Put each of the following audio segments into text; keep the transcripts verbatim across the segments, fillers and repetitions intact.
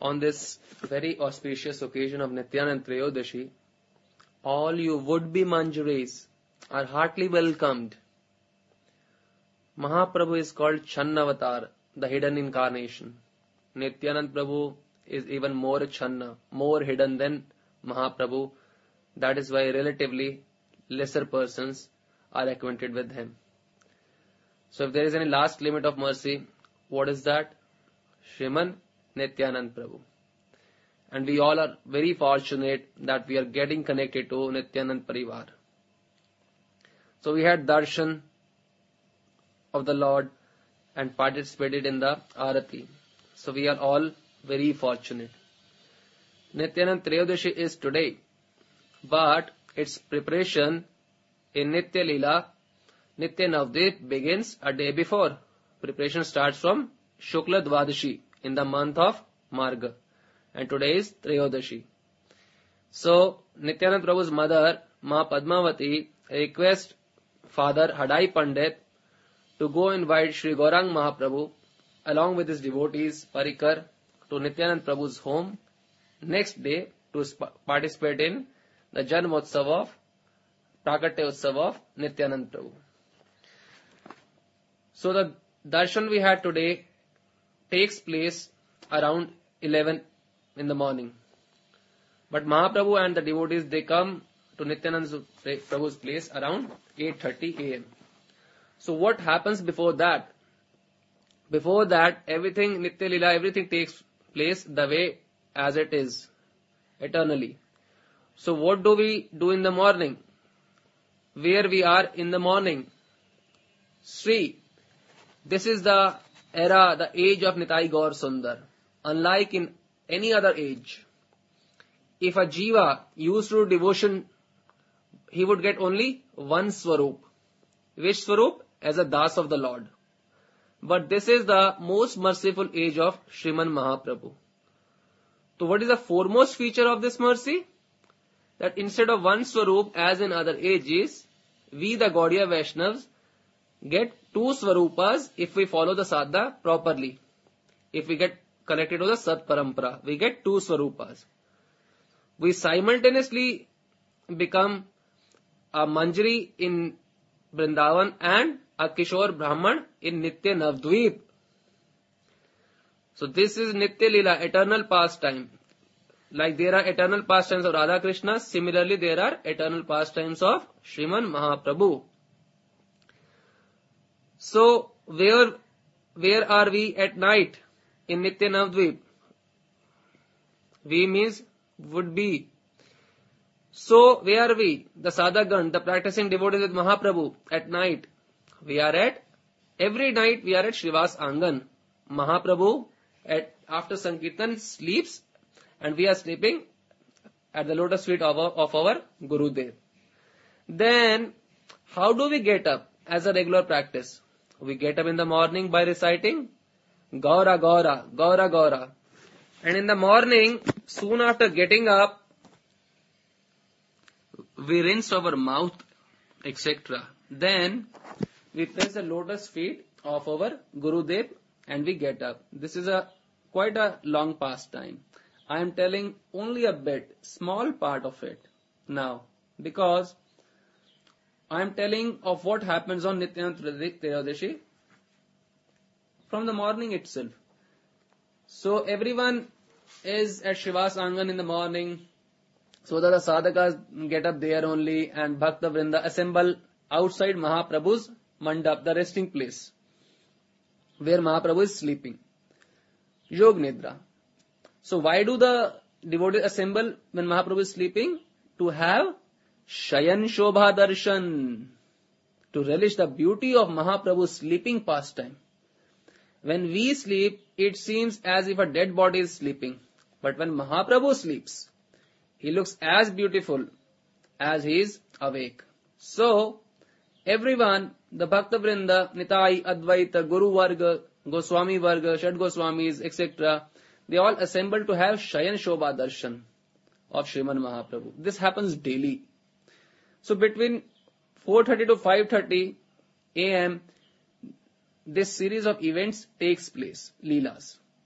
On this very auspicious occasion of Nityanand Trayodashi, all you would-be Manjaris are heartily welcomed. Mahaprabhu is called Channavatar, the hidden incarnation. Nityanand Prabhu is even more Channa, more hidden than Mahaprabhu. That is why relatively lesser persons are acquainted with him. So if there is any last limit of mercy, what is that? Shriman Nityanand Prabhu. And we all are very fortunate that we are getting connected to Nityanand Parivar. So we had darshan of the Lord and participated in the Arati. So we are all very fortunate. Nityanand Trayodashi is today, but its preparation in Nitya Leela, Nitya Navadvip begins a day before. Preparation starts from Shukla Dvadashi in the month of Marga. And today is Trayodashi. So, Nityanand Prabhu's mother, Ma Padmavati, requests Father Hadai Pandit to go invite Sri Gaurang Mahaprabhu along with his devotees, Parikar, to Nityanand Prabhu's home next day to participate in the Janmotsav of Prakatya Utsav of Nityanand Prabhu. So the darshan we had today takes place around eleven in the morning. But Mahaprabhu and the devotees, they come to Nityanand Prabhu's place around eight thirty a m So what happens before that? Before that, everything, Nitya Leela, everything takes place the way as it is, eternally. So what do we do in the morning? Where we are in the morning? Sri. This is the era, the age of Nitai Gaur Sundar. Unlike in any other age, if a Jiva used to do devotion, he would get only one Swarup. Which Swarup? As a Das of the Lord. But this is the most merciful age of Shriman Mahaprabhu. So what is the foremost feature of this mercy? That instead of one Swarup as in other ages, we the Gaudiya Vaishnavas get two Swarupas if we follow the sadhana properly. If we get connected to the Sat Parampara, we get two Swarupas. We simultaneously become a Manjari in Vrindavan and a Kishore Brahman in Nitya Navadvip. So this is Nitya Leela, eternal pastime. Like there are eternal pastimes of Radha Krishna, similarly there are eternal pastimes of Shriman Mahaprabhu. So where where are we at night in Nitya Navadvip? We means would be. So where are we? The Sadhagan, the practicing devotees with Mahaprabhu at night. We are at, every night we are at Srivas Angan. Mahaprabhu at after Sankirtan sleeps and we are sleeping at the lotus feet of our, of our Gurudev. Then, how do we get up as a regular practice? We get up in the morning by reciting Gaura Gaura, Gaura Gaura. And in the morning, soon after getting up, we rinse our mouth, et cetera. Then, we press the lotus feet of our Gurudev and we get up. This is a quite a long pastime. I am telling only a bit, small part of it now, because I am telling of what happens on Nityanand Trayodashi from the morning itself. So everyone is at Srivas Angan in the morning, so that the sadhakas get up there only and Bhakta Vrinda assemble outside Mahaprabhu's mandap, the resting place, where Mahaprabhu is sleeping. Yog Nidra. So why do the devotees assemble when Mahaprabhu is sleeping? To have Shayan Shobha Darshan. To relish the beauty of Mahaprabhu's sleeping pastime. When we sleep, it seems as if a dead body is sleeping. But when Mahaprabhu sleeps, he looks as beautiful as he is awake. So, everyone, the Bhakta Vrinda, Nitai, Advaita, Guru Varga, Goswami Varga, Shad Goswamis, et cetera, they all assemble to have Shayan Shobha Darshan of Shriman Mahaprabhu. This happens daily. So between four thirty to five thirty a m, this series of events takes place, Leelas.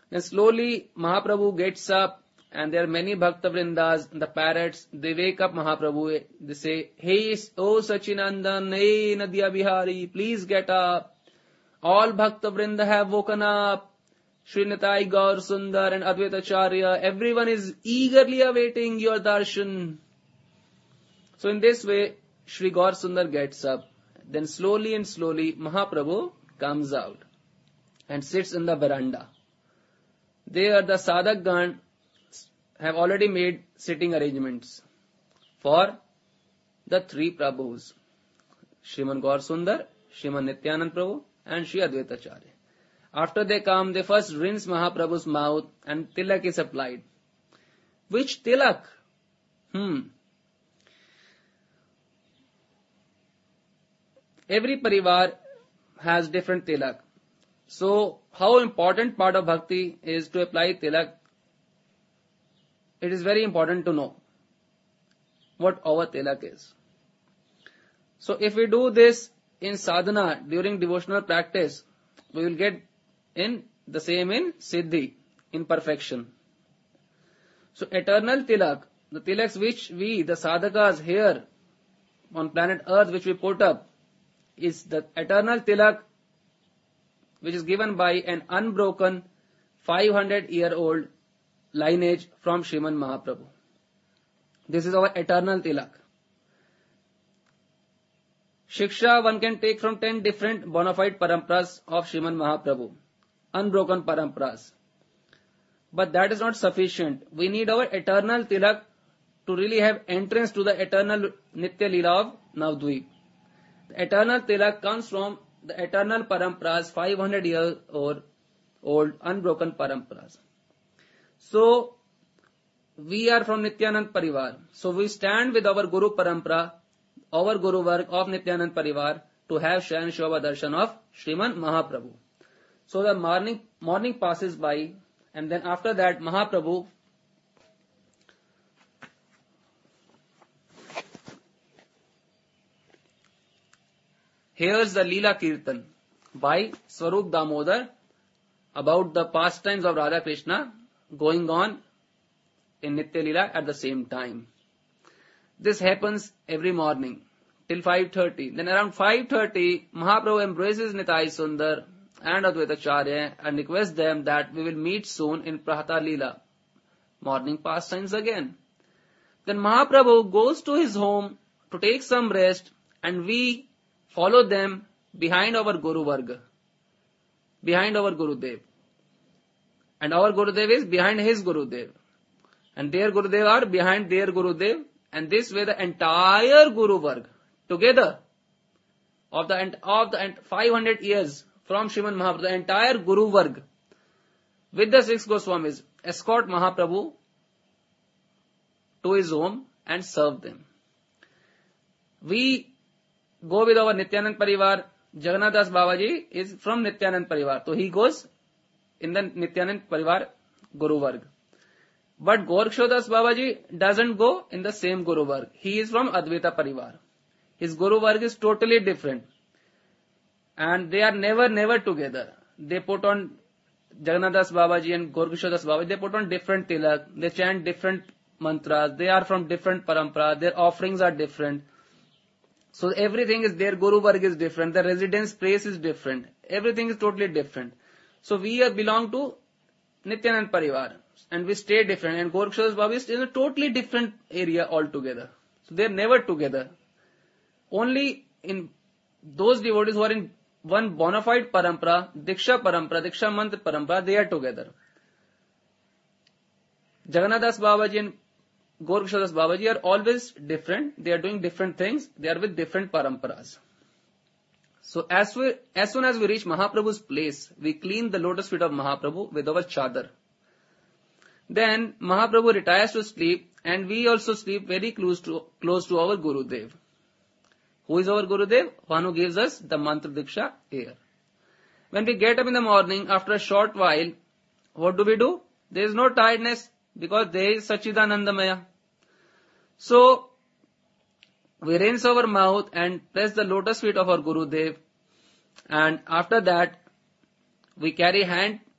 Then slowly Mahaprabhu gets up, and there are many Bhakta Vrindas, the parrots, they wake up Mahaprabhu. They say, hey, oh Sachinandan, hey Nadia Bihari, please get up. All Bhakta Vrinda have woken up. Sri Nitai Gaur Sundar and Advaita Acharya, everyone is eagerly awaiting your darshan. So in this way, Sri Gaur Sundar gets up. Then slowly and slowly, Mahaprabhu comes out and sits in the veranda. There the Sadhakgan have already made sitting arrangements for the three Prabhus, Shriman Gaur Sundar, Shriman Nityanand Prabhu and Sri Advaita Acharya. After they come, they first rinse Mahaprabhu's mouth and tilak is applied. Which tilak? Hmm. Every parivar has different tilak. So, how important part of bhakti is to apply tilak? It is very important to know what our tilak is. So, if we do this in sadhana during devotional practice, we will get in the same in siddhi, in perfection. So, eternal tilak, the tilaks which we, the sadhakas here on planet Earth, which we put up, is the eternal tilak which is given by an unbroken five hundred year old lineage from Shriman Mahaprabhu. This is our eternal tilak. Shiksha one can take from ten different bona fide paramparas of Shriman Mahaprabhu, unbroken paramparas. But that is not sufficient. We need our eternal tilak to really have entrance to the eternal Nitya Leela of Navdvip. The eternal tilak comes from the eternal paramparas, five hundred years old, old unbroken paramparas. So, we are from Nityanand Parivar. So, we stand with our Guru Parampara, our Guru work of Nityanand Parivar to have Shayan Shobha Darshan of Shriman Mahaprabhu. So, the morning, morning passes by, and then after that, Mahaprabhu hears the Leela Kirtan by Swarup Damodar about the pastimes of Radha Krishna going on in Nitya Leela at the same time. This happens every morning till five thirty. Then around five thirty, Mahaprabhu embraces Nitai Sundar and Advaita Acharya and requests them that we will meet soon in Prahata Leela, morning pastimes again. Then Mahaprabhu goes to his home to take some rest, and we follow them behind our Guru Varga, behind our Gurudev. And our Gurudev is behind his Gurudev. And their Gurudev are behind their Gurudev. And this way the entire Guru Varga together of the, of the five hundred years from Shriman Mahaprabhu, the entire Guru Varga with the six Goswamis escort Mahaprabhu to his home and serve them. We go with our Nityanand Parivar. Jagannath Das Babaji is from Nityanand Parivar. So he goes in the Nityanand Parivar Guru Varg. But Goraksha Das Babaji doesn't go in the same Guru Varg. He is from Advaita Parivar. His Guru Varg is totally different. And they are never, never together. They put on Jagannath Das Babaji and Goraksha Das Babaji, they put on different tilak. They chant different mantras. They are from different parampara. Their offerings are different. So everything is, their Guru Varg is different. The residence place is different. Everything is totally different. So we are belong to Nityanand Parivar. And we stay different. And Goraksha Das Babaji is in a totally different area altogether. So they are never together. Only in those devotees who are in one bona fide parampara, Diksha parampara, Diksha mantra parampara, they are together. Jagannath Das Babaji and Goraksha Das Babaji are always different. They are doing different things. They are with different paramparas. So as we, as soon as we reach Mahaprabhu's place, we clean the lotus feet of Mahaprabhu with our chadar. Then Mahaprabhu retires to sleep, and we also sleep very close to, close to our Gurudev. Who is our Gurudev? One who gives us the mantra diksha here. When we get up in the morning, after a short while, what do we do? There is no tiredness because there is Sachidanandamaya. So, we rinse our mouth and press the lotus feet of our Gurudev, and after that, we carry hand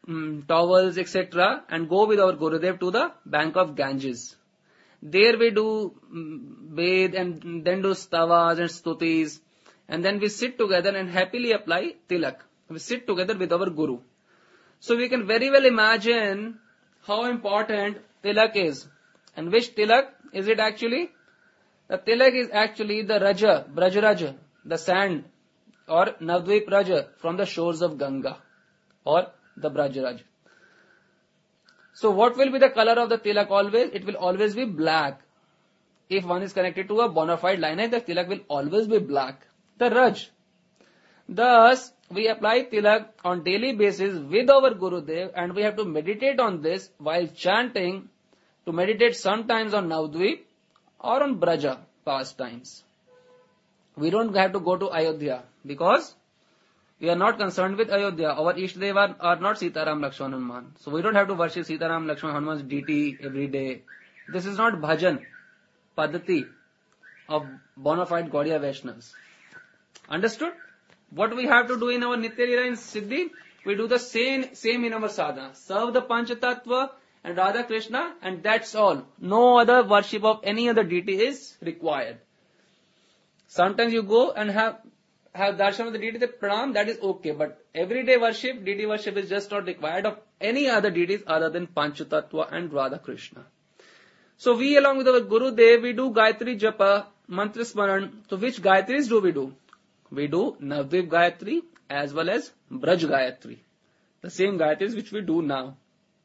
um, towels, et cetera, and go with our Gurudev to the bank of Ganges. There we do um, bathe and then do stavas and stutis, and then we sit together and happily apply tilak. We sit together with our Guru. So we can very well imagine how important tilak is. And which tilak is it actually? The tilak is actually the Raja, Brajaraja, the sand, or Navdvip Raja from the shores of Ganga, or the Brajaraj. So what will be the color of the tilak always? It will always be black. If one is connected to a bona fide lineage, the tilak will always be black. The Raj. Thus, we apply tilak on daily basis with our Gurudev, and we have to meditate on this while chanting, to meditate sometimes on Navdvip or on Braja pastimes. We don't have to go to Ayodhya because we are not concerned with Ayodhya. Our Ishtadev are, are not Sitaram, Lakshman, Hanuman. So we don't have to worship Sitaram, Lakshman, Hanuman's deity every day. This is not bhajan, padati of bona fide Gaudiya Vaishnavas. Understood? What we have to do in our Nitya Leela in Siddhi, we do the same, same in our sadhana. Serve the Panchatattva and Radha Krishna, and that's all. No other worship of any other deity is required. Sometimes you go and have have darshan of the deity, the pranam, that is okay. But everyday worship, deity worship is just not required of any other deities other than Panchatattva and Radha Krishna. So we, along with our Gurudev, we do Gayatri Japa, Mantra Smaran. So which Gayatris do we do? We do Navdvip Gayatri as well as Braj Gayatri. The same Gayatris which we do now.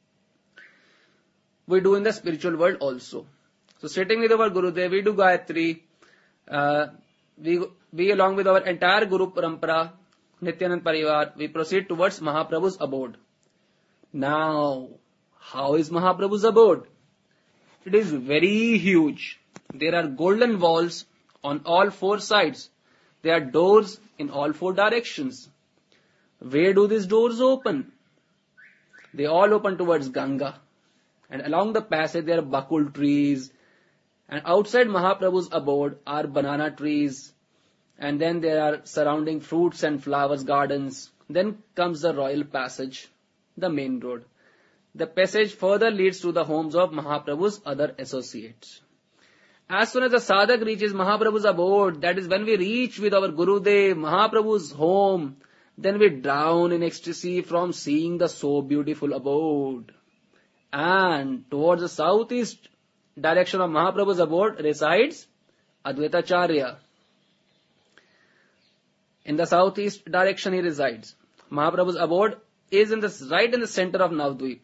We do in the spiritual world also. So sitting with our Gurudev, we do Gayatri. Uh, we, we along with our entire Guru Parampara, Nityanand Parivar, we proceed towards Mahaprabhu's abode. Now, how is Mahaprabhu's abode? It is very huge. There are golden walls on all four sides. There are doors in all four directions. Where do these doors open? They all open towards Ganga. And along the passage there are bakul trees. And outside Mahaprabhu's abode are banana trees. And then there are surrounding fruits and flowers gardens. Then comes the royal passage, the main road. The passage further leads to the homes of Mahaprabhu's other associates. As soon as the sadhak reaches Mahaprabhu's abode, that is when we reach with our Gurudev, Mahaprabhu's home, then we drown in ecstasy from seeing the so beautiful abode. And towards the southeast direction of Mahaprabhu's abode resides Advaitacharya. In the southeast direction he resides. Mahaprabhu's abode is in the, right in the center of Navdvip.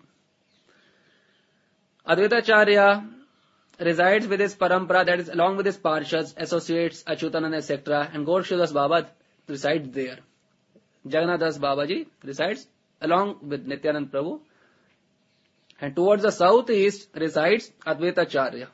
Advaitacharya resides with his parampara, that is along with his parshads, associates, Achyutananda, et cetera. And Gorakshadas Baba resides there. Jagannath Das Babaji resides along with Nityanand Prabhu. And towards the southeast resides Advaitacharya.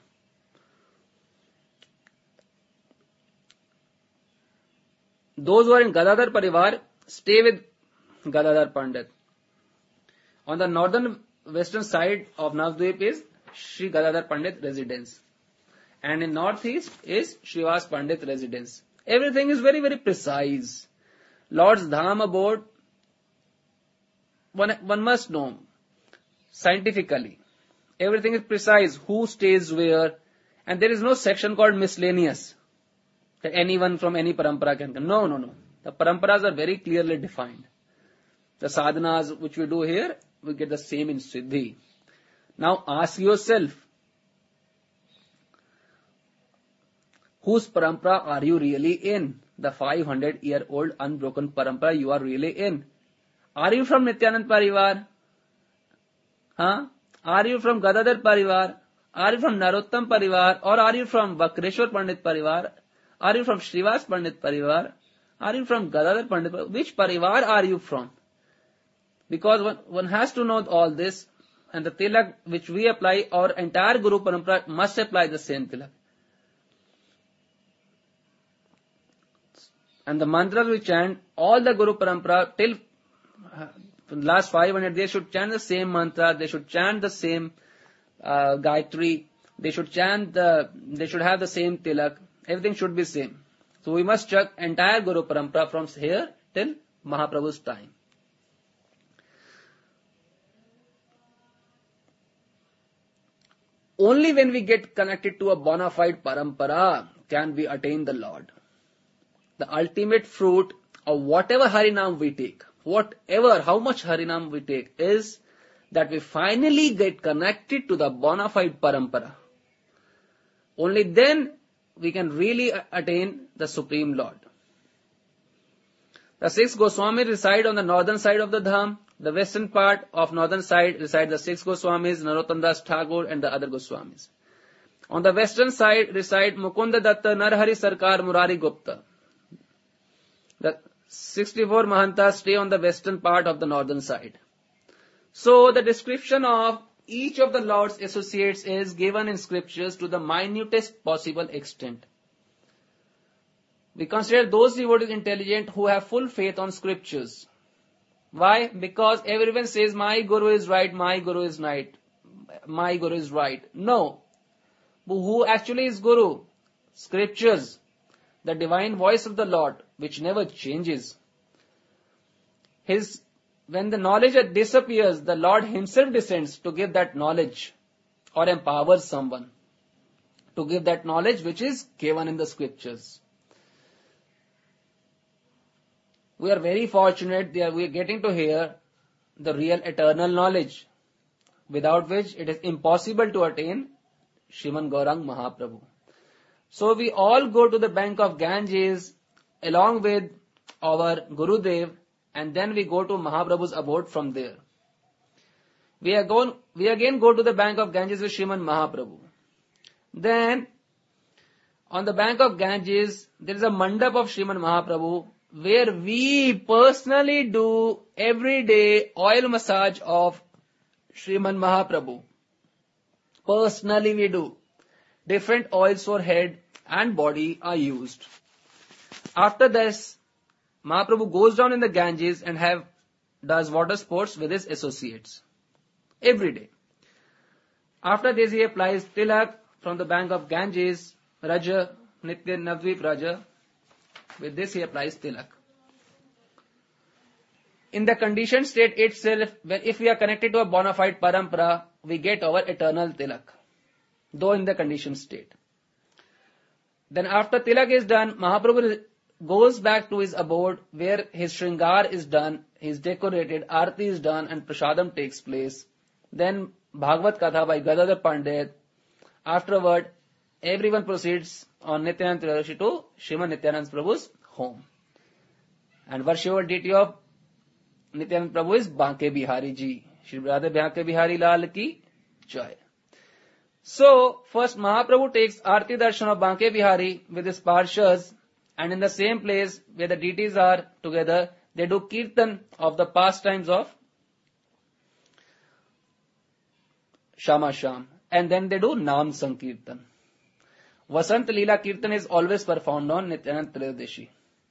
Those who are in Gadadhar Parivar stay with Gadadhar Pandit. On the northern western side of Navdvip is Shri Gadadhar Pandit residence. And in northeast is Srivas Pandit residence. Everything is very, very precise. Lord's Dham abode, one, one must know scientifically. Everything is precise. Who stays where. And there is no section called miscellaneous, that anyone from any parampara can come. No, no, no. The paramparas are very clearly defined. The sadhanas which we do here, we get the same in Siddhi. Now ask yourself, whose parampara are you really in? The five hundred year old unbroken parampara you are really in. Are you from Nityanand Parivar? Huh? Are you from Gadadhar Parivar? Are you from Narottam Parivar? Or are you from Vakreshwar Pandit Parivar? Are you from Srivas Pandit Parivar? Are you from Gadadhar Pandit Parivar? Which Parivar are you from? Because one, one has to know all this, and the tilak which we apply, our entire Guru Parampara must apply the same tilak. And the mantras we chant, all the Guru Parampara till uh, last five hundred, they should chant the same mantra, they should chant the same uh, Gayatri, they should chant the, they should have the same tilak, everything should be same. So we must check entire Guru Parampara from here till Mahaprabhu's time. only when we get connected to a bona fide parampara can we attain the Lord. The ultimate fruit of whatever Harinam we take, whatever, how much Harinam we take, is that we finally get connected to the bona fide parampara. Only then we can really attain the Supreme Lord. The six Goswamis reside on the northern side of the Dham. The western part of northern side reside the six Goswamis, Narottam Das Thakur and the other Goswamis. On the western side reside Mukunda Datta, Narhari Sarkar, Murari Gupta. The sixty-four Mahantas stay on the western part of the northern side. So the description of each of the Lord's associates is given in scriptures to the minutest possible extent. We consider those devotees intelligent who have full faith on scriptures. Why? Because everyone says, my Guru is right, my Guru is right, my Guru is right. No. But who actually is Guru? Scriptures, the divine voice of the Lord, which never changes. His, when the knowledge disappears, the Lord himself descends to give that knowledge or empowers someone to give that knowledge which is given in the scriptures. We are very fortunate that we are getting to hear the real eternal knowledge, without which it is impossible to attain Sriman Gaurang Mahaprabhu. So we all go to the bank of Ganges along with our Gurudev, and then we go to Mahaprabhu's abode from there. We, are going, we again go to the bank of Ganges with Sriman Mahaprabhu. Then on the bank of Ganges there is a mandap of Sriman Mahaprabhu, where we personally do every day oil massage of Sriman Mahaprabhu. Personally we do. Different oils for head and body are used. After this, Mahaprabhu goes down in the Ganges and have does water sports with his associates. Every day. After this he applies tilak from the bank of Ganges, Raja, Nitya Navdvip Raja. With this he applies tilak. In the conditioned state itself, if we are connected to a bona fide parampara, we get our eternal tilak, though in the conditioned state. Then after tilak is done, Mahaprabhu goes back to his abode where his shringar is done, he is decorated, arati is done and prasadam takes place. Then Bhagavad Katha by Gadadhar Pandit. Afterward, everyone proceeds on Nityanand Triyodashi to Sriman Nityanand Prabhu's home. And worshipful deity of Nityanand Prabhu is Banke Bihari Ji. Shri Radha Banke Bihari Lal ki Jai. So, first Mahaprabhu takes Arti Darshan of Banke Bihari with his Parshas, and in the same place where the deities are together, they do Kirtan of the pastimes of Shama Sham. And then they do Nam Sankirtan. Vasant Leela Kirtan is always performed on Nityanand Triyodashi.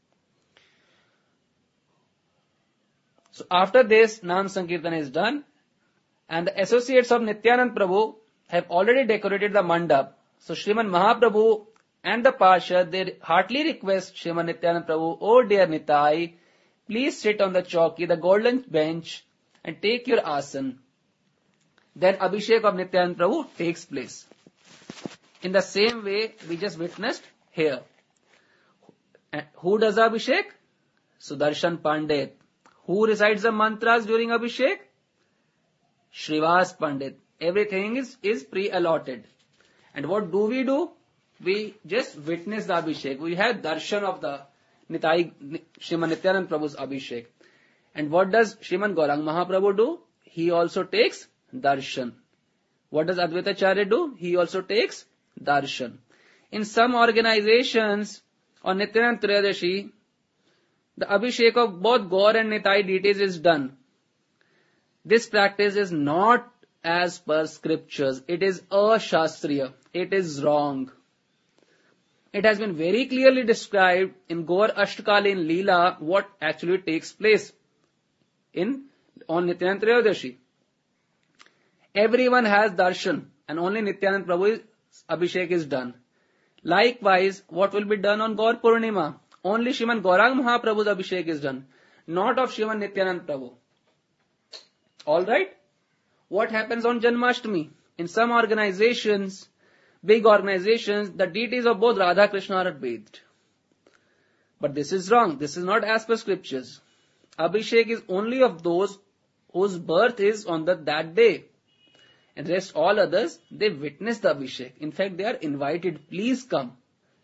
So after this, Nam Sankirtan is done, and the associates of Nityanand Prabhu have already decorated the mandap. So Sriman Mahaprabhu and the Parshad, they heartily request Sriman Nityanand Prabhu, oh dear Nitai, please sit on the chowki, the golden bench, and take your asan. Then Abhishek of Nityanand Prabhu takes place. In the same way, we just witnessed here. And who does Abhishek? Sudarshan Pandit. Who recites the mantras during Abhishek? Shrivas Pandit. Everything is, is pre-allotted. And what do we do? We just witness the Abhishek. We have darshan of the Nitai, Sriman Nityanand Prabhu's Abhishek. And what does Sriman Gaurang Mahaprabhu do? He also takes darshan. What does Advaita Acharya do? He also takes darshan. In some organizations on Nityanand Triyodashi, the Abhishek of both Gaur and Nitai deities is done. This practice is not as per scriptures. It is ashastriya. It is wrong. It has been very clearly described in Gaur Ashtakalin Leela what actually takes place in on Nityanand Triyodashi. Everyone has darshan and only Nityanand Prabhu's Abhishek is done. Likewise, what will be done on Gaur Purnima? Only Sriman Gaurang Mahaprabhu's Abhishek is done, not of Sriman Nityanand Prabhu. Alright? What happens on Janmashtami? In some organizations, big organizations, the deities of both Radha and Krishna are bathed. But this is wrong. This is not as per scriptures. Abhishek is only of those whose birth is on the, that day. And rest all others, they witness the Abhishek. In fact, they are invited. Please come.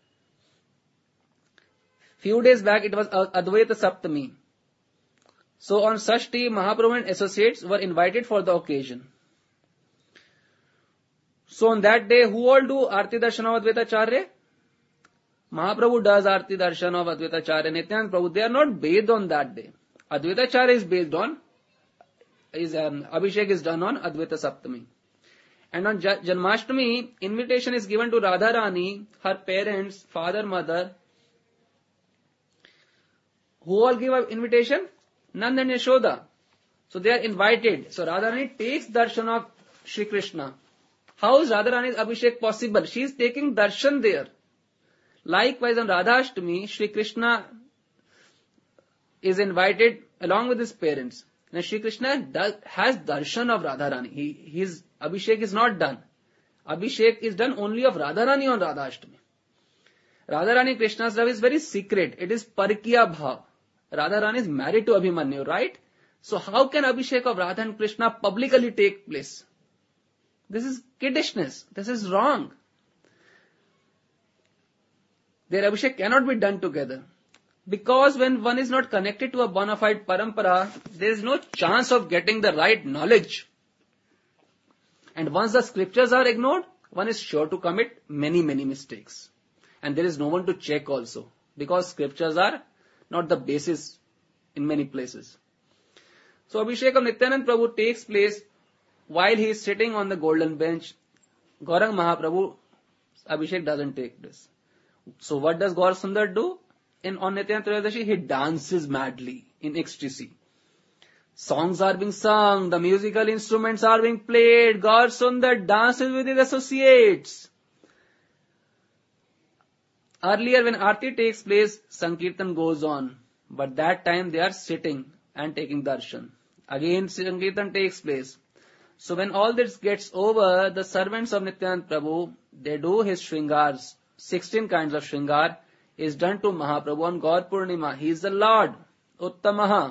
Few days back, it was Advaita Saptami. So on Shashti, Mahaprabhu and associates were invited for the occasion. So on that day, who all do Arti Darshan of Advaita Acharya? Mahaprabhu does Arti Darshan of Advaita Acharya, Nityananda Prabhu. They are not bathed on that day. Advaita Acharya is based on, is um, Abhishek is done on Advaita Saptami. And on Janmashtami, invitation is given to Radharani, her parents, father, mother. Who all give an invitation? Nanda and Yashoda. So they are invited. So Radharani takes darshan of Shri Krishna. How is Radharani's Abhishek possible? She is taking darshan there. Likewise on Radhashtami, Shri Krishna is invited along with his parents. Now Shri Krishna does, has darshan of Radharani. He, his Abhishek is not done. Abhishek is done only of Radharani on Radhashtami. Radharani Krishna's love is very secret. It is Parikya Bhav. Radharani is married to Abhimanyu, right? So how can Abhishek of Radha and Krishna publicly take place? This is kiddishness. This is wrong. Their Abhishek cannot be done together. Because when one is not connected to a bona fide parampara, there is no chance of getting the right knowledge. And once the scriptures are ignored, one is sure to commit many, many mistakes. And there is no one to check also. Because scriptures are not the basis in many places. So Abhishek of Nityananda Prabhu takes place while he is sitting on the golden bench. Gaurang Mahaprabhu, Abhishek doesn't take this. So what does Gaur Sundar do? In on Nityananda Trayodasi, he dances madly in ecstasy. Songs are being sung, the musical instruments are being played, Gaur Sundar dances with his associates. Earlier when Aarti takes place, Sankirtan goes on. But that time they are sitting and taking darshan. Again Sankirtan takes place. So when all this gets over, the servants of Nityananda Prabhu, they do his shringars. sixteen kinds of shringar is done to Mahaprabhu on Gaur Purnima. He is the Lord, Uttamaha.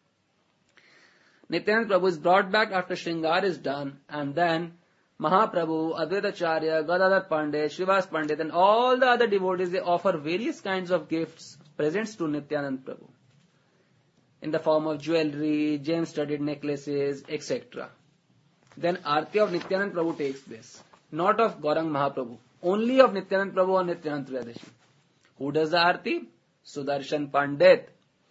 Nityananda Prabhu is brought back after shringar is done, and then Mahaprabhu, Advaita Acharya, Gadadhar Pandit, Srivas Pandit, and all the other devotees, they offer various kinds of gifts, presents to Nityananda Prabhu in the form of jewelry, gem-studded necklaces, et cetera. Then Aarti of Nityananda Prabhu takes place, not of Gaurang Mahaprabhu, only of Nityananda Prabhu on Nityananda Trayodasi. Who does the Aarti? Sudarshan Pandit.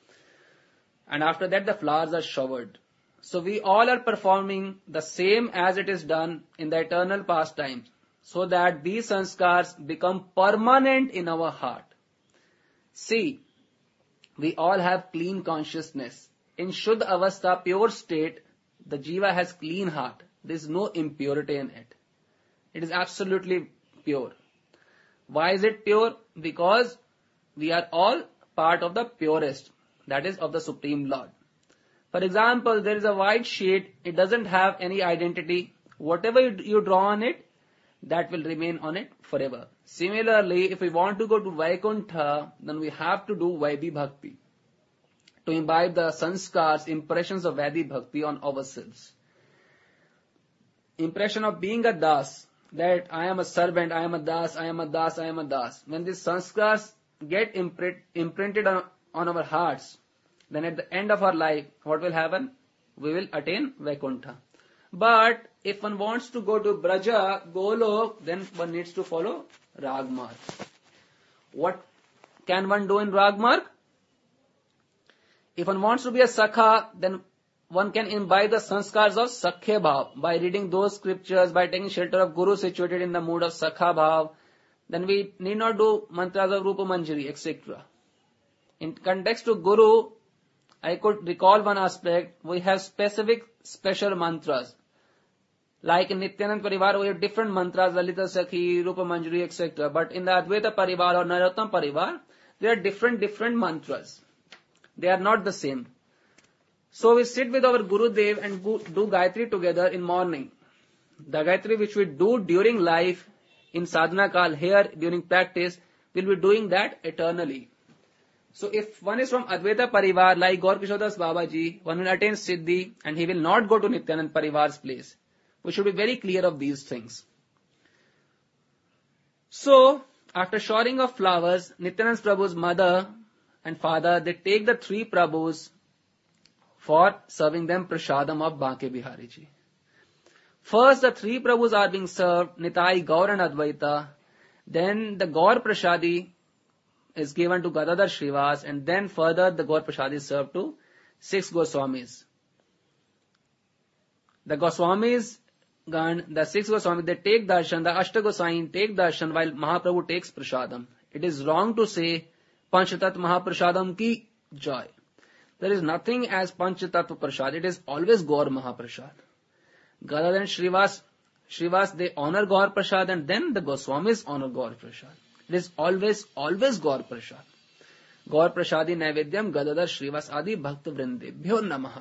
And after that, the flowers are showered. So we all are performing the same as it is done in the eternal pastimes, so that these sanskars become permanent in our heart. See, we all have clean consciousness. In Shuddha Avastha, pure state, the Jiva has clean heart. There is no impurity in it. It is absolutely pure. Why is it pure? Because we are all part of the purest, that is of the Supreme Lord. For example, there is a white sheet, it doesn't have any identity. Whatever you, you draw on it, that will remain on it forever. Similarly, if we want to go to Vaikuntha, then we have to do Vaidhi Bhakti, to imbibe the sanskars, impressions of Vaidhi Bhakti on ourselves. Impression of being a das, that I am a servant, I am a das, I am a das, I am a das. When these sanskars get imprint, imprinted on, on our hearts, then at the end of our life, what will happen? We will attain Vaikuntha. But if one wants to go to Braja, Golok, then one needs to follow Ragmarg. What can one do in Ragmarg? If one wants to be a Sakha, then one can imbibe the sanskars of Sakhya Bhav by reading those scriptures, by taking shelter of Guru situated in the mood of Sakha Bhav. Then we need not do mantras of Rupa Manjari, et cetera. In context to Guru, I could recall one aspect. We have specific special mantras. Like in Nityananda Parivar, we have different mantras, Lalita Sakhi, Rupa Manjari, et cetera. But in the Advaita Parivar or Narottam Parivar, there are different, different mantras. They are not the same. So we sit with our Gurudev and do Gayatri together in morning. The Gayatri which we do during life, in sadhana kal, here during practice, we'll be doing that eternally. So if one is from Advaita Parivar, like Gaur Kishodas Babaji, one will attain Siddhi and he will not go to Nityanand Parivar's place. We should be very clear of these things. So, after showering of flowers, Nityanand Prabhu's mother and father, they take the three Prabhus for serving them Prashadam of Banke Bihari Ji. First, the three Prabhus are being served, Nitai, Gaur and Advaita. Then the Gaur Prashadi is given to Gadadhar Srivas, and then further the Gaur Prashadi is served to six Goswamis. The Goswamis, the six Goswamis, they take darshan, the Ashta Goswami take darshan while Mahaprabhu takes Prashadam. It is wrong to say Panchatat Mahaprashadam ki joy. There is nothing as Panchatattva Prasad. It is always Gaur Mahaprasad. Gadadhar and Srivas, Srivas, they honor Gaur Prasad and then the Goswamis honor Gaur Prasad. It is always, always Gaur Prasad. Gaur Prasadi Naivedyam Gadadhar Srivas Adi Bhakta Vrindebhyo Namaha.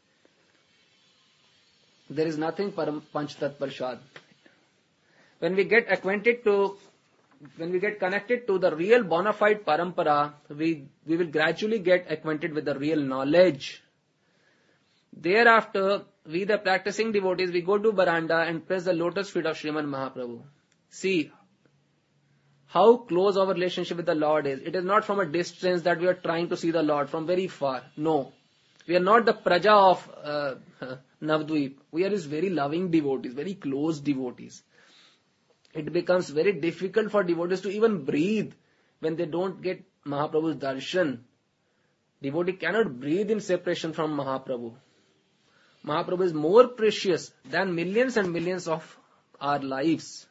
There is nothing Panchatat Prasad. When we get acquainted to, when we get connected to the real bona fide parampara, we, we will gradually get acquainted with the real knowledge. Thereafter, we the practicing devotees, we go to veranda and press the lotus feet of Sriman Mahaprabhu. See how close our relationship with the Lord is. It is not from a distance that we are trying to see the Lord from very far. No. We are not the praja of uh, Navdvip. We are his very loving devotees, very close devotees. It becomes very difficult for devotees to even breathe when they don't get Mahaprabhu's darshan. Devotee cannot breathe in separation from Mahaprabhu. Mahaprabhu is more precious than millions and millions of our lives.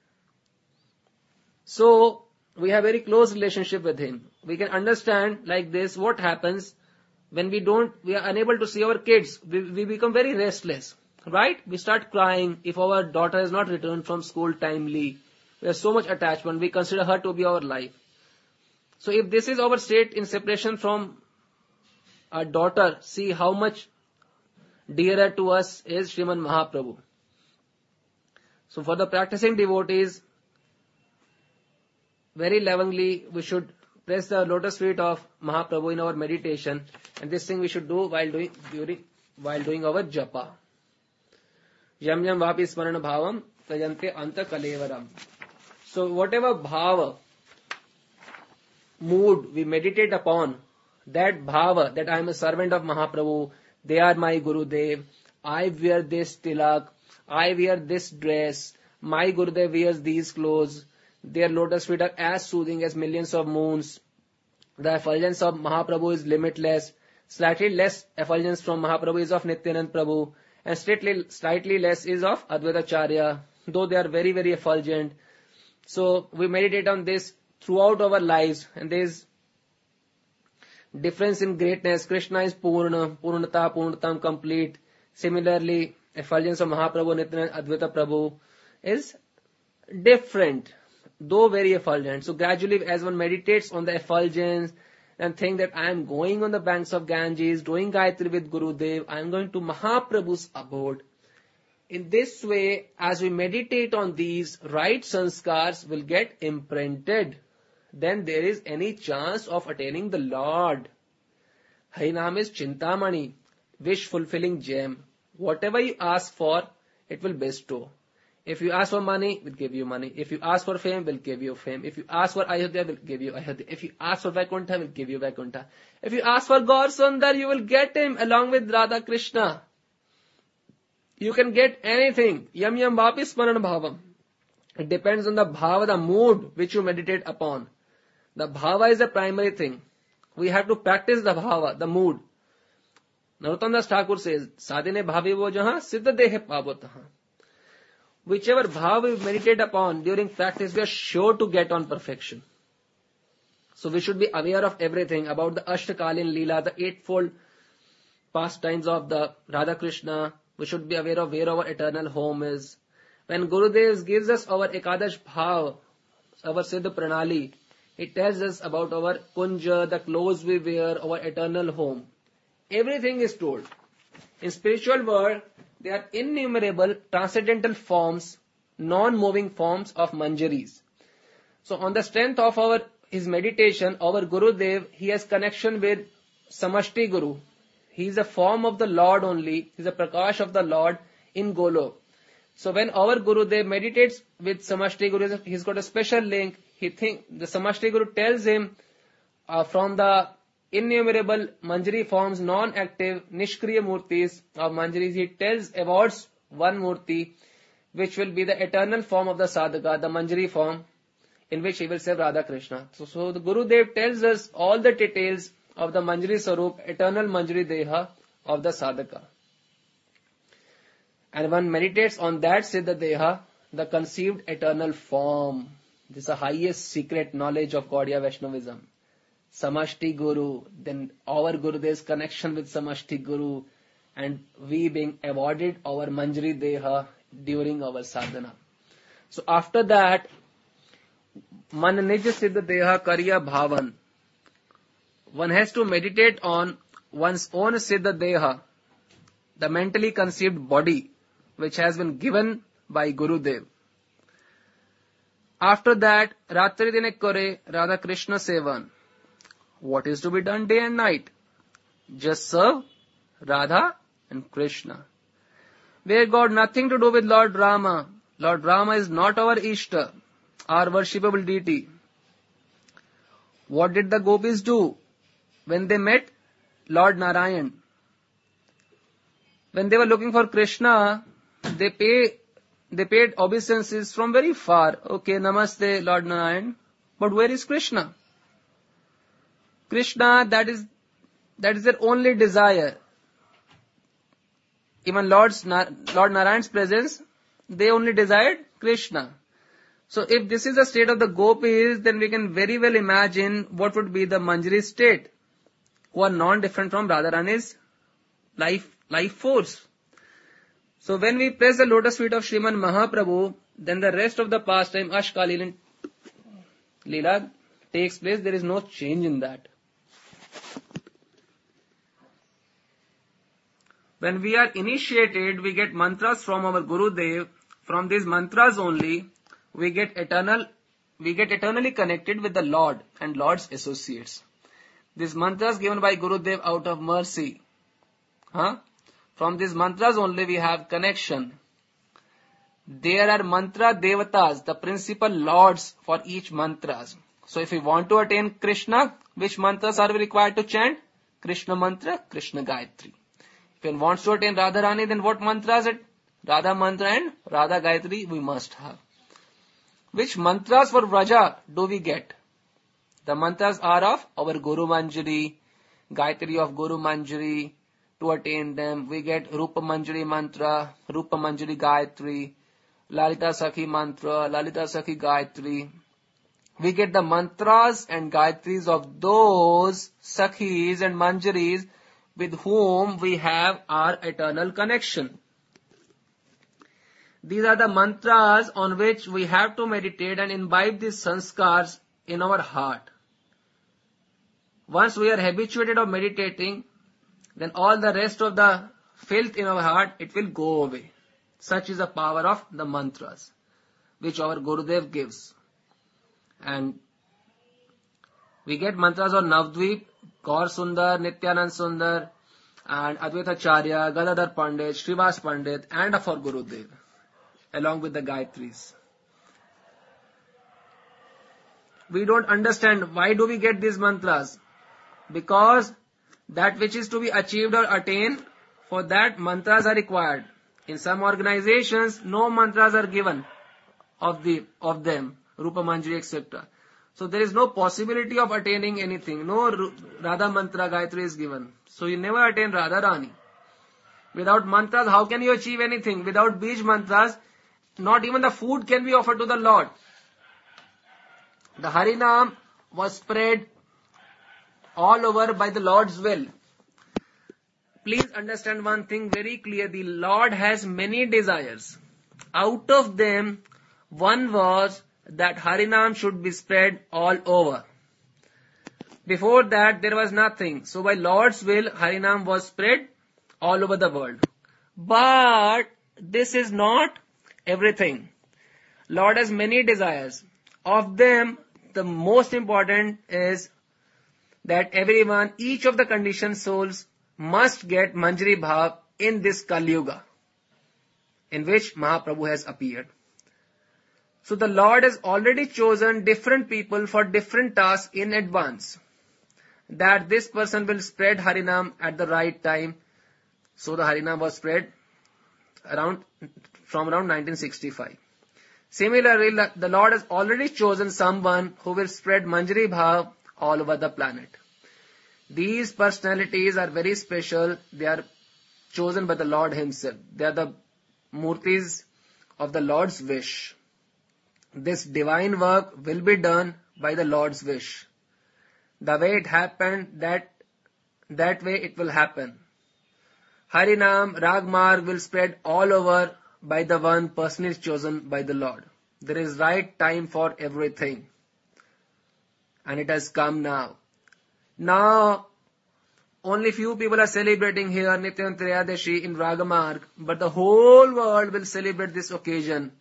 So, we have very close relationship with him. We can understand like this what happens when we don't, we are unable to see our kids. We, we become very restless. Right? We start crying if our daughter has not returned from school timely. We have so much attachment. We consider her to be our life. So if this is our state in separation from our daughter, see how much dearer to us is Sriman Mahaprabhu. So for the practicing devotees, very lovingly we should press the lotus feet of Mahaprabhu in our meditation, and this thing we should do while doing during while doing our japa. Yam yam vapi smarana bhavam tajante anta kalevaram. So whatever bhava, mood we meditate upon, that bhava, that I am a servant of Mahaprabhu, they are my Gurudev, I wear this tilak, I wear this dress, my Gurudev wears these clothes, their lotus feet are as soothing as millions of moons, the effulgence of Mahaprabhu is limitless, slightly less effulgence from Mahaprabhu is of Nityanand Prabhu, and slightly, slightly less is of Advaita Acharya, though they are very, very effulgent. So we meditate on this throughout our lives, and there is difference in greatness. Krishna is Purna, Purnata, Purnatam, complete. Similarly, effulgence of Mahaprabhu, Nityanand, Advaita Prabhu is different, though very effulgent. So gradually, as one meditates on the effulgence, and think that I am going on the banks of Ganges, doing Gayatri with Gurudev, I am going to Mahaprabhu's abode. In this way, as we meditate on these, right sanskars will get imprinted. Then there is any chance of attaining the Lord. Harinam is Chintamani, wish-fulfilling gem. Whatever you ask for, it will bestow. If you ask for money, we'll give you money. If you ask for fame, we'll give you fame. If you ask for Ayodhya, we'll give you Ayodhya. If you ask for Vaikuntha, we'll give you Vaikuntha. If you ask for Gaur Sundar, you will get him along with Radha Krishna. You can get anything. Yam yam vapi smaran bhavam. It depends on the bhava, the mood which you meditate upon. The bhava is the primary thing. We have to practice the bhava, the mood. Narottam Das Thakur says, Sadhine bhavi wo jahan, siddha dehe pavo tahan. Whichever bhava we meditate upon during practice, we are sure to get on perfection. So we should be aware of everything about the Ashtakalin Leela, the eightfold pastimes of the Radha Krishna. We should be aware of where our eternal home is. When Gurudev gives us our Ekadash Bhav, our Siddha Pranali, it tells us about our Kunja, the clothes we wear, our eternal home. Everything is told. In spiritual world, They are innumerable transcendental forms, non-moving forms of manjaris. So on the strength of our his meditation, our Gurudev, he has connection with Samashti Guru. He is a form of the Lord only. He is a Prakash of the Lord in Golok. So when our Gurudev meditates with Samashti Guru, he's got a special link. He think the Samashti Guru tells him uh, from the innumerable Manjari forms, non-active, Nishkriya Murtis of Manjaris, he tells, awards one Murti, which will be the eternal form of the Sadhaka, the Manjari form, in which he will serve Radha Krishna. So, so the Gurudev tells us all the details of the Manjari Sarup, eternal Manjari Deha of the Sadhaka. And one meditates on that Siddha Deha, the conceived eternal form. This is the highest secret knowledge of Gaudiya Vaishnavism. Samashti Guru, then our Gurudev's connection with Samashti Guru, and we being awarded our Manjari Deha during our sadhana. So after that, Man Nij Siddha Deha Karya Bhavan. One has to meditate on one's own Siddha Deha, the mentally conceived body, which has been given by Gurudev. After that, Ratri Dine Kore Radha Krishna Sevan. What is to be done day and night? Just serve Radha and Krishna. We got nothing to do with Lord Rama. Lord Rama is not our Ishta, our worshipable deity. What did the gopis do when they met Lord Narayan? When they were looking for Krishna, they pay they paid obeisances from very far. Okay, namaste, Lord Narayan. But where is Krishna? Krishna, that is that is their only desire. Even Lord's, Lord Narayan's presence, they only desired Krishna. So if this is the state of the gopis, then we can very well imagine what would be the Manjari state, who are non-different from Radharani's life, life force. So when we press the lotus feet of Sriman Mahaprabhu, then the rest of the pastime, Ashkalila Leela, takes place. There is no change in that. When we are initiated, we get mantras from our Gurudev. From these mantras only, we get eternal, we get eternally connected with the Lord and Lord's associates. These mantras given by Gurudev out of mercy. Huh? From these mantras only we have connection. There are mantra devatas, the principal lords for each mantras. So if we want to attain Krishna, which mantras are we required to chant? Krishna mantra, Krishna Gayatri. If one wants to attain Radharani, then what mantras it? Radha mantra and Radha Gayatri we must have. Which mantras for Vraja do we get? The mantras are of our Guru Manjari, Gayatri of Guru Manjari. To attain them, we get Rupa Manjari mantra, Rupa Manjari Gayatri, Lalita Sakhi mantra, Lalita Sakhi Gayatri. We get the mantras and Gayatris of those Sakhis and Manjaris with whom we have our eternal connection. These are the mantras on which we have to meditate and imbibe these sanskars in our heart. Once we are habituated of meditating, then all the rest of the filth in our heart, it will go away. Such is the power of the mantras, which our Gurudev gives. And we get mantras of Navdvip, Gaur Sundar, Nityanand Sundar, and Advaita Acharya, Gadadhar Pandit, Srivas Pandit, and of our Gurudev, along with the Gayatris. We don't understand why do we get these mantras. Because that which is to be achieved or attained, for that mantras are required. In some organizations, no mantras are given of the of them, Rupa Manjari, et cetera. So there is no possibility of attaining anything. No Radha mantra Gayatri is given. So you never attain Radharani. Without mantras, how can you achieve anything? Without Bij mantras, not even the food can be offered to the Lord. The Harinam was spread all over by the Lord's will. Please understand one thing very clear. The Lord has many desires. Out of them, one was that Harinam should be spread all over. Before that, there was nothing. So by Lord's will, Harinam was spread all over the world. But this is not everything. Lord has many desires. Of them, the most important is that everyone, each of the conditioned souls must get Manjari Bhav in this Kali Yuga, in which Mahaprabhu has appeared. So the Lord has already chosen different people for different tasks in advance. That this person will spread Harinam at the right time. So the Harinam was spread around from around nineteen sixty-five. Similarly, the Lord has already chosen someone who will spread Manjari Bhav all over the planet. These personalities are very special. They are chosen by the Lord Himself. They are the Murtis of the Lord's wish. This divine work will be done by the Lord's wish. The way it happened, that, that way it will happen. Harinam, Ragmarg will spread all over by the one personally chosen by the Lord. There is right time for everything. And it has come now. Now, only few people are celebrating here Nityan Triyadashi in Ragamarg, but the whole world will celebrate this occasion.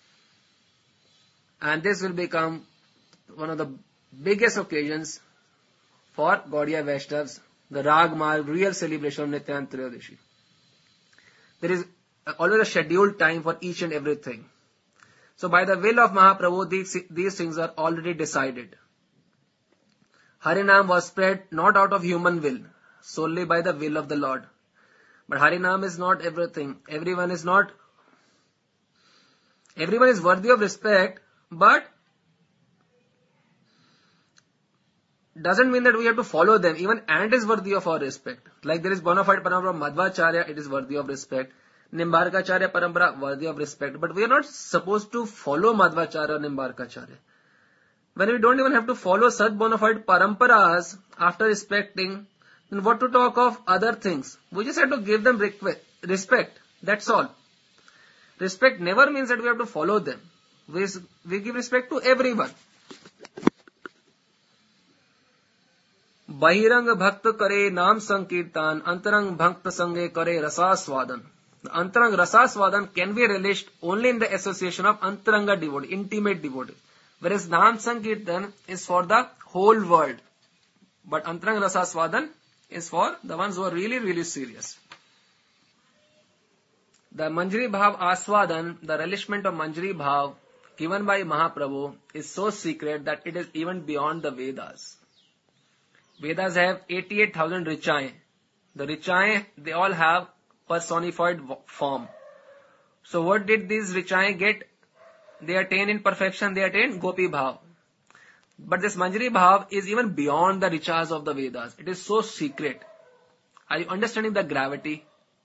And this will become one of the biggest occasions for Gaudiya Vaishnavas, the Ragmarg, real celebration of Nityan Triyadashi. There is always a scheduled time for each and everything. So by the will of Mahaprabhu, these, these things are already decided. Harinam was spread not out of human will, solely by the will of the Lord. But Harinam is not everything. Everyone is not, everyone is worthy of respect, but doesn't mean that we have to follow them. Even ant is worthy of our respect. Like there is bona fide parampara of Madhvacharya, it is worthy of respect. Nimbarkacharya parampara, worthy of respect. But we are not supposed to follow Madhvacharya or Nimbarkacharya. When we don't even have to follow such bona fide paramparas after respecting, then what to talk of other things? We just have to give them respect. That's all. Respect never means that we have to follow them. We, we give respect to everyone. Bahirang bhakta kare naam sankirtan, antarang bhakta sange kare rasaswadan. The antarang rasaswadan can be relished only in the association of antaranga devotee, intimate devotee. Whereas naam sankirtan is for the whole world. But antarang rasaswadan is for the ones who are really, really serious. The Manjari Bhav Aswadan, the relishment of Manjari Bhav given by Mahaprabhu is so secret that it is even beyond the Vedas. Vedas have eighty-eight thousand Richaye. The Richaye, they all have personified form. So what did these Richaye get? They attain in perfection, they attain Gopi Bhav. But this Manjari Bhav is even beyond the Richas of the Vedas. It is so secret. Are you understanding the gravity?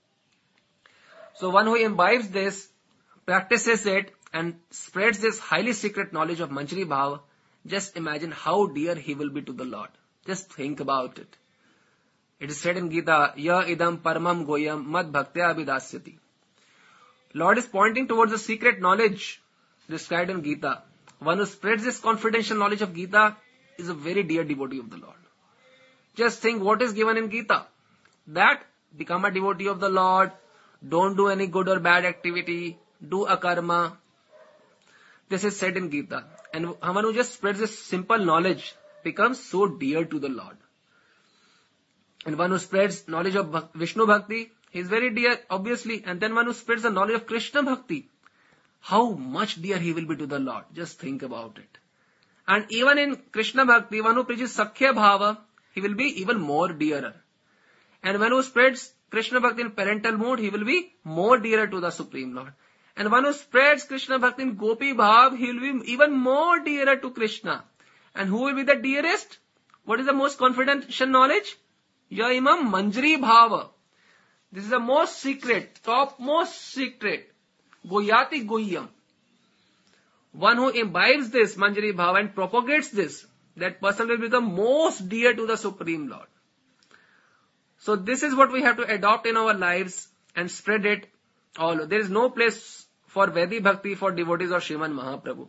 So one who imbibes this, practices it, and spreads this highly secret knowledge of Manjari Bhav, just imagine how dear he will be to the Lord. Just think about it. It is said in Gita, Ya idam paramam goyam mad bhaktya abhidasyati. Lord is pointing towards the secret knowledge described in Gita. One who spreads this confidential knowledge of Gita is a very dear devotee of the Lord. Just think what is given in Gita. That, become a devotee of the Lord, don't do any good or bad activity, do a karma. This is said in Gita. And one who just spreads this simple knowledge becomes so dear to the Lord. And one who spreads knowledge of Vishnu Bhakti, he is very dear, obviously. And then one who spreads the knowledge of Krishna Bhakti, how much dear he will be to the Lord. Just think about it. And even in Krishna Bhakti, one who preaches Sakhya Bhava, he will be even more dearer. And one who spreads Krishna Bhakti in parental mood, he will be more dearer to the Supreme Lord. And one who spreads Krishna Bhakti in Gopi Bhav, he will be even more dearer to Krishna. And who will be the dearest? What is the most confidential knowledge? Ya imam Manjari Bhava. This is the most secret, top most secret. Goyati Goyam. One who imbibes this Manjari Bhava and propagates this, that person will become most dear to the Supreme Lord. So this is what we have to adopt in our lives and spread it all. There is no place for Vedi Bhakti for devotees of Sriman Mahaprabhu.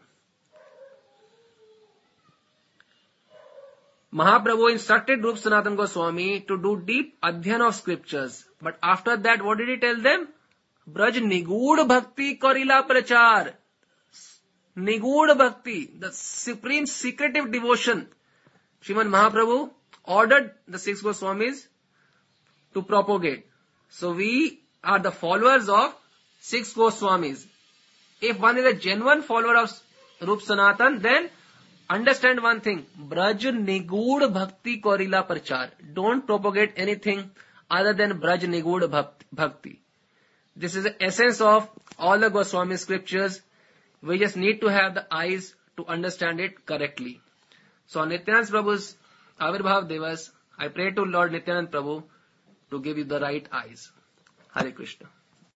Mahaprabhu instructed Rup Sanatan Goswami to do deep adhyan of scriptures. But after that, what did he tell them? Braj Nigud Bhakti Korila Prachar. Nigud Bhakti, the supreme secretive devotion. Srimad Mahaprabhu ordered the six Goswamis to propagate. So we are the followers of six Goswamis. If one is a genuine follower of Rup Sanatan, then understand one thing. Braj Nigud Bhakti Korila Prachar. Don't propagate anything other than Braj Nigud Bhakti. This is the essence of all the Goswami scriptures. We just need to have the eyes to understand it correctly. So on Nityanand Prabhu's Avirbhav Divas, I pray to Lord Nityanand Prabhu to give you the right eyes. Hare Krishna.